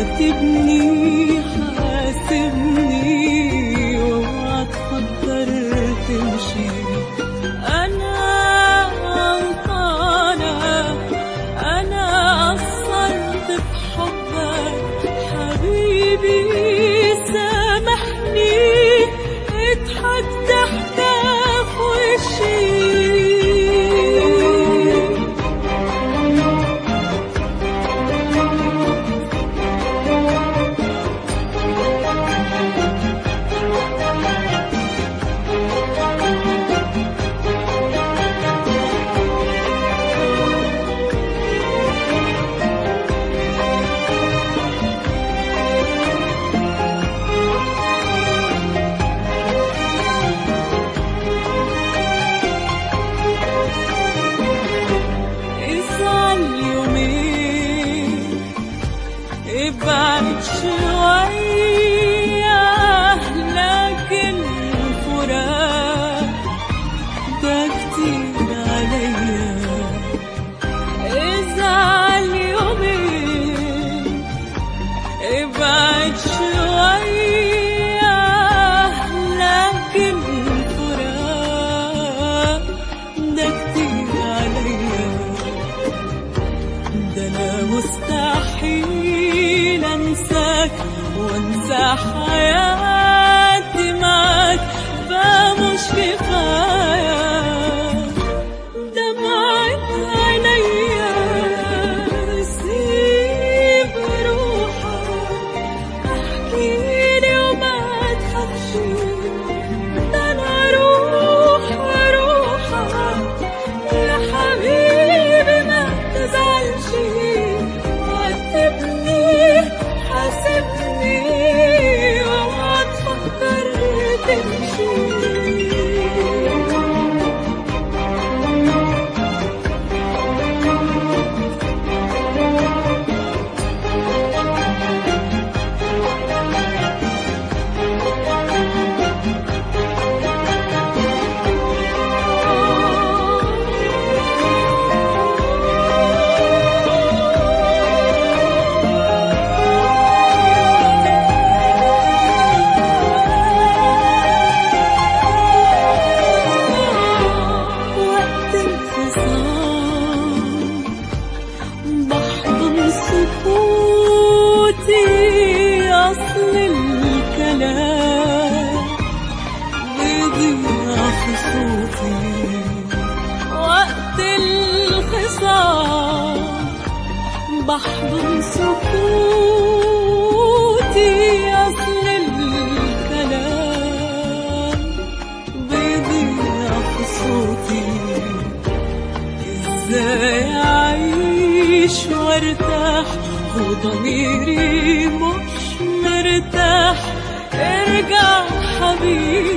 عاتبني حاسبني واوعى تفكر تمشي. أنا غلطانة، أنا قصرت بحبك حبيبي، سامحني اضحك ضحكة في وشي. ابعد شوية لكن فراق ده كتير عليا. ازعل يومين ابعد شوية لكن فراق ده كتير عليا. ده انا مستحيل انساك وانسى حياتي معاك، فمش كفاية دمعة عينيا. سيب روحك احكيلي وما تخافش، ده انا روحك يا حبيبي ما تزعلش. حاسبني واوعى تفكر تمشي. أصل الكلام بيضيع في صوتي وقت الخصام، بحضن سكوتي. أصل الكلام بيضيع في صوتي. ازاي أعيش وارتاح وضميري مش مرتاح؟ ارجع حبيبي